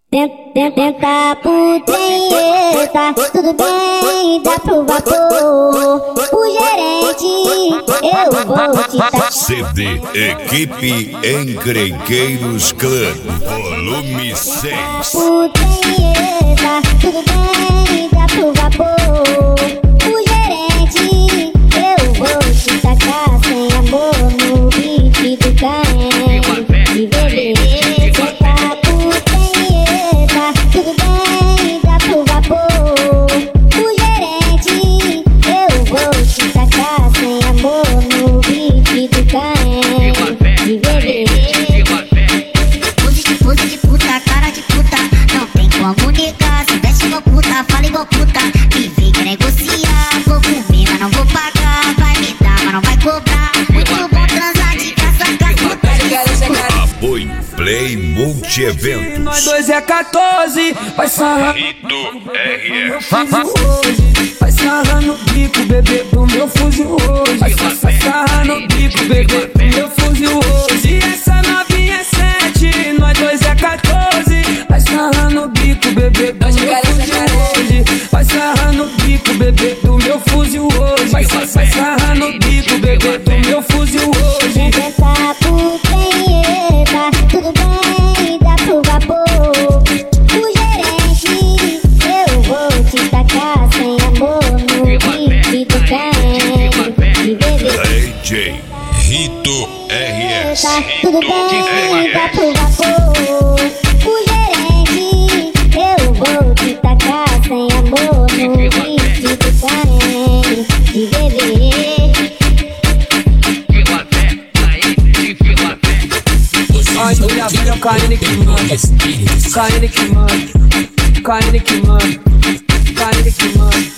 Tenta putenheta, tudo bem, dá pro vapor. O gerente, eu vou te dar. CD Equipe Encrenqueiros Clã, volume 6. Putenheta, tudo bem, dá pro vapor. O gerente, eu vou te tacar sem amor no beat do Caen. De bebê, senta putenheta, tudo bem, dá pro vapor. O gerente, eu vou te tacar sem amor no beat do Caen. De bebê. Pose de puta, cara de puta, não tem como negar. Se veste igual puta, fala igual puta. Me vem que negociar, vou comer, mas não vou pagar. Vai me dar, mas não vai cobrar. Muito bom transar de graça, Apoio Play Multi-Eventos. Nós dois é 14, vai sarrar Rito RS. hoje. Vai sarrar no bico, bebê, do meu fuzil hoje. Vai sarrar no bico, bebê, do meu fuzil hoje. Essa novinha é 7, nós dois é 14. Vai sarrar no bico, bebê, do meu fuzil hoje. Vai sarrar no bico, bebê, do meu fuzil hoje. Vai sarrar no bico, bebê, do meu fuzil hoje. Tenta putenheta, tudo bem, dá pro vapor. O gerente, eu vou te tacar sem amor no beat do Caen. De bebê, DJ Rito RS. tudo bem, dá pro vapor. O gerente, eu vou te tacar sem amor no beat do Caen. De bebê. Nós dois é o Caen que manda, Caen que manda, Caen que manda, Caen que manda.